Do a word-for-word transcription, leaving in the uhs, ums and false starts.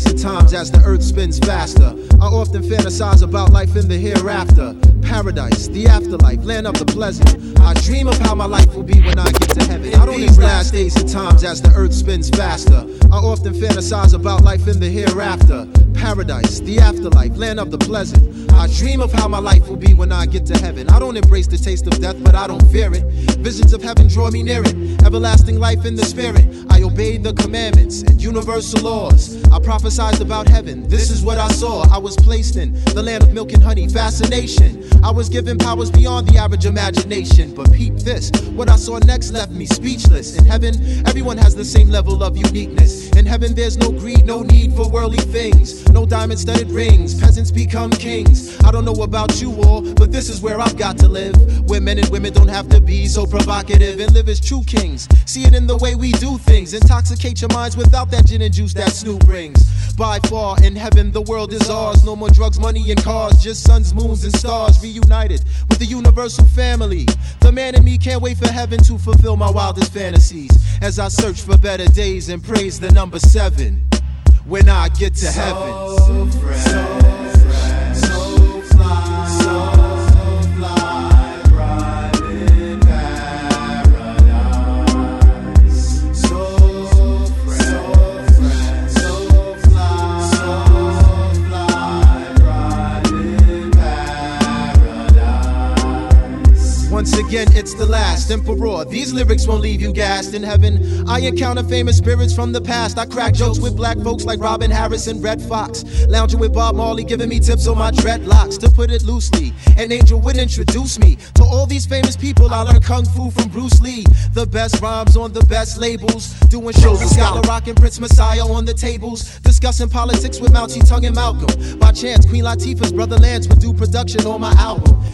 days and times as the earth spins faster. I often fantasize about life in the hereafter. Paradise, the afterlife, land of the pleasant. I dream of how my life will be when I get to heaven. I don't these last days and times as the earth spins faster. I often fantasize about life in the hereafter. Paradise, the afterlife, land of the pleasant. I dream of how my life will be when I get to heaven. I don't embrace the taste of death, but I don't fear it. Visions of heaven draw me near it. Everlasting life in the spirit. I obey the commandments and universal laws. I prophesied about heaven. This is what I saw. I was placed in the land of milk and honey. Fascination. I was given powers beyond the average imagination. But peep this. What I saw next left me speechless. In heaven, everyone has the same level of uniqueness. In heaven, there's no greed, no need for worldly things. No diamond-studded rings. Peasants become kings. I don't know about you all, but this is where I've got to live. Where men and women don't have to be so provocative and live as true kings. See it in the way we do things. Intoxicate your minds without that gin and juice that Snoop brings. By far, in heaven, the world is ours. No more drugs, money, and cars. Just suns, moons, and stars reunited with the universal family. The man in me can't wait for heaven to fulfill my wildest fantasies. As I search for better days and praise the number seven. When I get to heaven. So fresh, so fresh, so fly, so fly, bright in paradise. So fresh, so fresh, so fly, so fly, bright in paradise. Once again, it's the last emperor. These lyrics won't leave you gassed. In heaven, I encounter famous spirits from the past. I crack jokes with black folks like Robin Harris and Red Fox. Lounging with Bob Marley, giving me tips on my dreadlocks. To put it loosely, an angel would introduce me to all these famous people. I learned kung fu from Bruce Lee. The best rhymes on the best labels. Doing shows with Scholar Rock and Prince Messiah on the tables. Discussing politics with Mountie Tongue and Malcolm. By chance, Queen Latifah's brother Lance would do production on my album.